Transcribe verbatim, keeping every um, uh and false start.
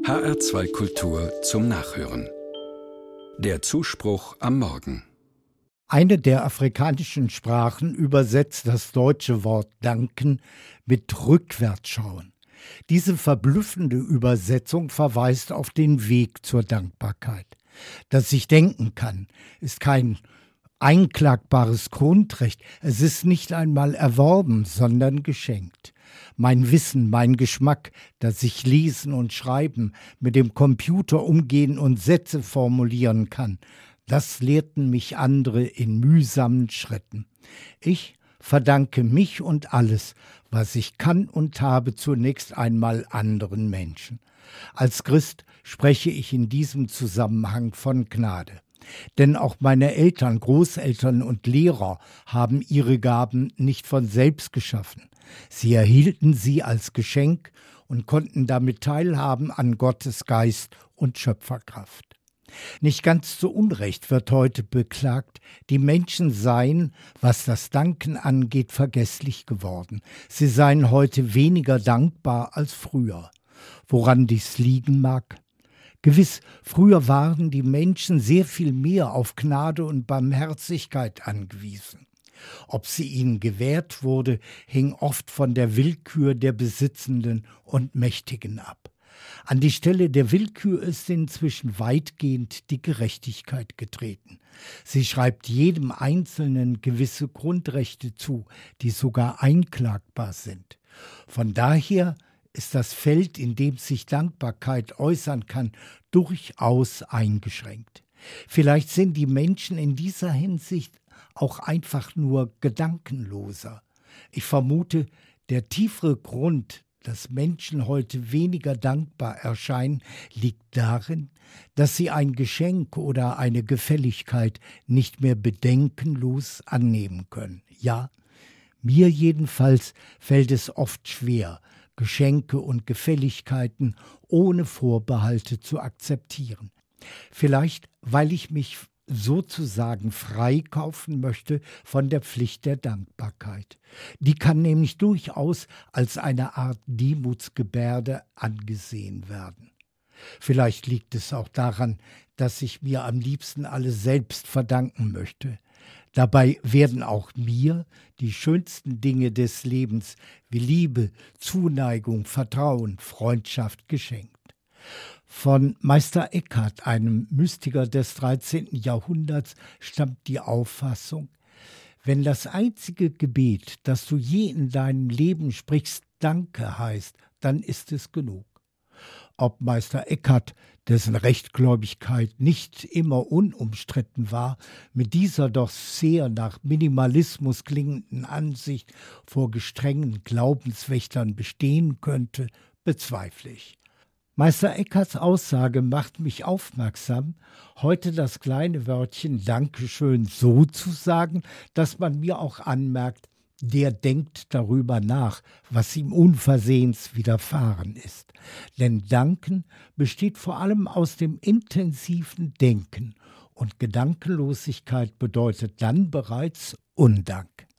H R zwei Kultur zum Nachhören. Der Zuspruch am Morgen. Eine der afrikanischen Sprachen übersetzt das deutsche Wort danken mit rückwärtsschauen. Diese verblüffende Übersetzung verweist auf den Weg zur Dankbarkeit. Dass ich denken kann, ist kein einklagbares Grundrecht. Es ist nicht einmal erworben, sondern geschenkt. Mein Wissen, mein Geschmack, dass ich lesen und schreiben, mit dem Computer umgehen und Sätze formulieren kann, das lehrten mich andere in mühsamen Schritten. Ich verdanke mich und alles, was ich kann und habe, zunächst einmal anderen Menschen. Als Christ spreche ich in diesem Zusammenhang von Gnade. Denn auch meine Eltern, Großeltern und Lehrer haben ihre Gaben nicht von selbst geschaffen. Sie erhielten sie als Geschenk und konnten damit teilhaben an Gottes Geist und Schöpferkraft. Nicht ganz zu Unrecht wird heute beklagt, die Menschen seien, was das Danken angeht, vergesslich geworden. Sie seien heute weniger dankbar als früher. Woran dies liegen mag? Gewiss, früher waren die Menschen sehr viel mehr auf Gnade und Barmherzigkeit angewiesen. Ob sie ihnen gewährt wurde, hing oft von der Willkür der Besitzenden und Mächtigen ab. An die Stelle der Willkür ist inzwischen weitgehend die Gerechtigkeit getreten. Sie schreibt jedem Einzelnen gewisse Grundrechte zu, die sogar einklagbar sind. Von daher ist das Feld, in dem sich Dankbarkeit äußern kann, durchaus eingeschränkt. Vielleicht sind die Menschen in dieser Hinsicht auch einfach nur gedankenloser. Ich vermute, der tiefere Grund, dass Menschen heute weniger dankbar erscheinen, liegt darin, dass sie ein Geschenk oder eine Gefälligkeit nicht mehr bedenkenlos annehmen können. Ja, mir jedenfalls fällt es oft schwer, Geschenke und Gefälligkeiten ohne Vorbehalte zu akzeptieren. Vielleicht, weil ich mich sozusagen freikaufen möchte von der Pflicht der Dankbarkeit. Die kann nämlich durchaus als eine Art Demutsgebärde angesehen werden. Vielleicht liegt es auch daran, dass ich mir am liebsten alles selbst verdanken möchte. Dabei werden auch mir die schönsten Dinge des Lebens wie Liebe, Zuneigung, Vertrauen, Freundschaft geschenkt. Von Meister Eckhart, einem Mystiker des dreizehnten Jahrhunderts, stammt die Auffassung: Wenn das einzige Gebet, das du je in deinem Leben sprichst, Danke heißt, dann ist es genug. Ob Meister Eckhart, dessen Rechtgläubigkeit nicht immer unumstritten war, mit dieser doch sehr nach Minimalismus klingenden Ansicht vor gestrengen Glaubenswächtern bestehen könnte, bezweifle ich. Meister Eckharts Aussage macht mich aufmerksam, heute das kleine Wörtchen Dankeschön so zu sagen, dass man mir auch anmerkt, der denkt darüber nach, was ihm unversehens widerfahren ist. Denn Danken besteht vor allem aus dem intensiven Denken und Gedankenlosigkeit bedeutet dann bereits Undank.